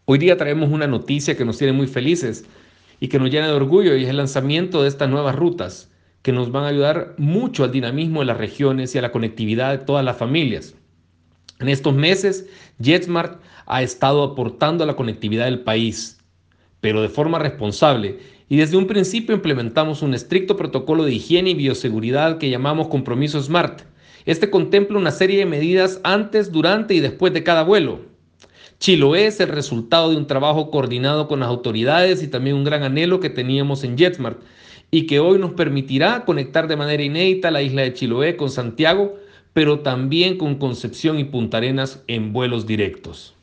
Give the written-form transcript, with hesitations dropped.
Hoy día traemos una noticia que nos tiene muy felices y que nos llena de orgullo, y es el lanzamiento de estas nuevas rutas que nos van a ayudar mucho al dinamismo de las regiones y a la conectividad de todas las familias. En estos meses, JetSmart ha estado aportando a la conectividad del país, pero de forma responsable, y desde un principio implementamos un estricto protocolo de higiene y bioseguridad que llamamos Compromiso Smart. Este contempla una serie de medidas antes, durante y después de cada vuelo. Chiloé es el resultado de un trabajo coordinado con las autoridades y también un gran anhelo que teníamos en JetSmart, y que hoy nos permitirá conectar de manera inédita la isla de Chiloé con Santiago, pero también con Concepción y Punta Arenas en vuelos directos.